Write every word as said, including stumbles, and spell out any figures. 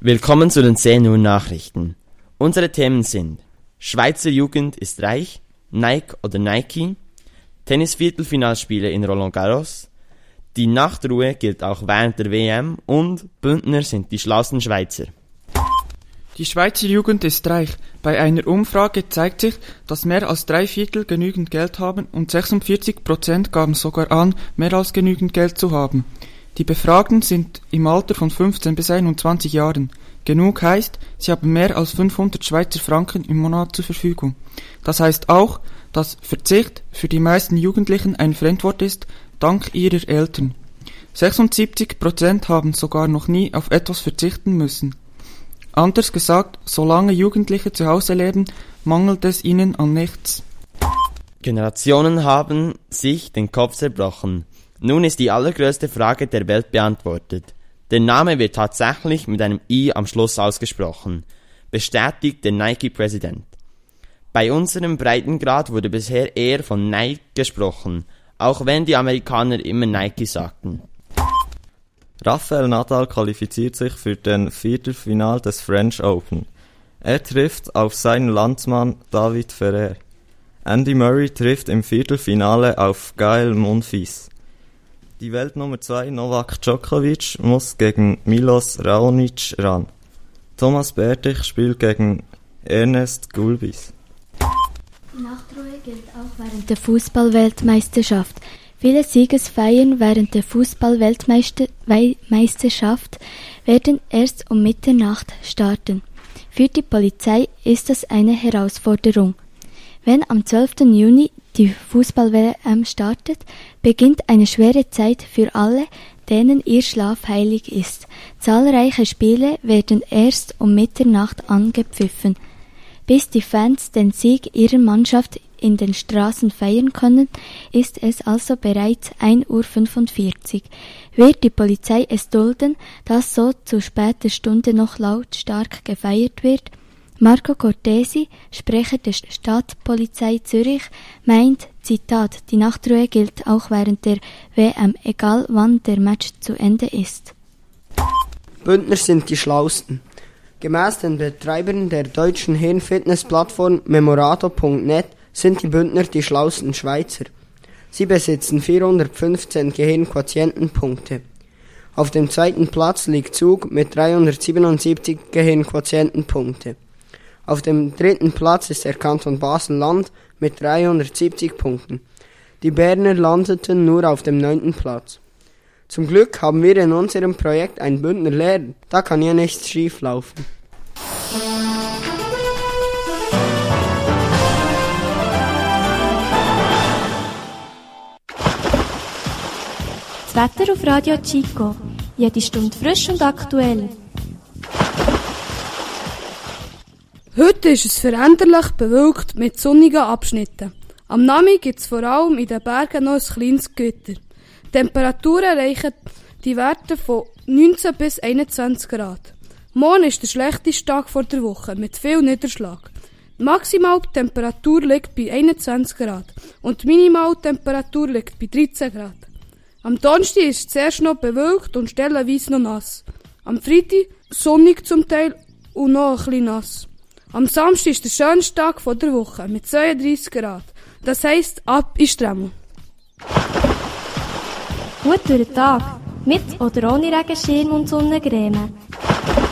Willkommen zu den zehn Uhr Nachrichten. Unsere Themen sind: Schweizer Jugend ist reich, Nike oder Nike, Tennis-Viertelfinalspiele in Roland Garros, die Nachtruhe gilt auch während der W M und Bündner sind die schlausten Schweizer. Die Schweizer Jugend ist reich. Bei einer Umfrage zeigt sich, dass mehr als drei Viertel genügend Geld haben und sechsundvierzig Prozent gaben sogar an, mehr als genügend Geld zu haben. Die Befragten sind im Alter von fünfzehn bis einundzwanzig Jahren. Genug heißt, sie haben mehr als fünfhundert Schweizer Franken im Monat zur Verfügung. Das heißt auch, dass Verzicht für die meisten Jugendlichen ein Fremdwort ist, dank ihrer Eltern. sechsundsiebzig Prozent haben sogar noch nie auf etwas verzichten müssen. Anders gesagt, solange Jugendliche zu Hause leben, mangelt es ihnen an nichts. Generationen haben sich den Kopf zerbrochen. Nun ist die allergrößte Frage der Welt beantwortet. Der Name wird tatsächlich mit einem I am Schluss ausgesprochen, bestätigt der Nike-Präsident. Bei unserem Breitengrad wurde bisher eher von Nike gesprochen, auch wenn die Amerikaner immer Nike sagten. Rafael Nadal qualifiziert sich für den Viertelfinal des French Open. Er trifft auf seinen Landsmann David Ferrer. Andy Murray trifft im Viertelfinale auf Gael Monfils. Die Weltnummer zwei Novak Djokovic muss gegen Milos Raonic ran. Thomas Berdych spielt gegen Ernest Gulbis. Die Nachtruhe gilt auch während der Fußball-Weltmeisterschaft. Viele Siegesfeiern während der Fußball-Weltmeisterschaft werden erst um Mitternacht starten. Für die Polizei ist das eine Herausforderung. Wenn am zwölften Juni die Fußball-W M startet, beginnt eine schwere Zeit für alle, denen ihr Schlaf heilig ist. Zahlreiche Spiele werden erst um Mitternacht angepfiffen. Bis die Fans den Sieg ihrer Mannschaft in den Straßen feiern können, ist es also bereits ein Uhr fünfundvierzig. Wird die Polizei es dulden, dass so zu später Stunde noch lautstark gefeiert wird? Marco Cortesi, Sprecher der Stadtpolizei Zürich, meint, Zitat, die Nachtruhe gilt auch während der W M, egal wann der Match zu Ende ist. Bündner sind die Schlausten. Gemäss den Betreibern der deutschen Hirnfitness-Plattform memorado punkt net sind die Bündner die schlausten Schweizer. Sie besitzen vierhundertfünfzehn Gehirnquotientenpunkte. Auf dem zweiten Platz liegt Zug mit dreihundertsiebenundsiebzig Gehirnquotientenpunkte. Auf dem dritten Platz ist der Kanton Basel-Land mit dreihundertsiebzig Punkten. Die Berner landeten nur auf dem neunten Platz. Zum Glück haben wir in unserem Projekt ein Bündner Lehrer, da kann ja nichts schief laufen. Das Wetter auf Radio Chico. Jede Stunde frisch und aktuell. Heute ist es veränderlich bewölkt mit sonnigen Abschnitten. Am Nachmittag gibt es vor allem in den Bergen noch ein kleines Gewitter. Die Temperaturen erreichen die Werte von neunzehn bis einundzwanzig Grad. Morgen ist der schlechteste Tag vor der Woche mit viel Niederschlag. Die Maximaltemperatur liegt bei einundzwanzig Grad und die Minimaltemperatur liegt bei dreizehn Grad. Am Donnerstag ist es zuerst noch bewölkt und stellenweise noch nass. Am Freitag sonnig zum Teil und noch ein bisschen nass. Am Samstag ist der schönste Tag von der Woche mit zweiunddreissig Grad. Das heisst, ab in Stremmel. Gut durch den Tag. Mit oder ohne Regenschirm und Sonnencreme.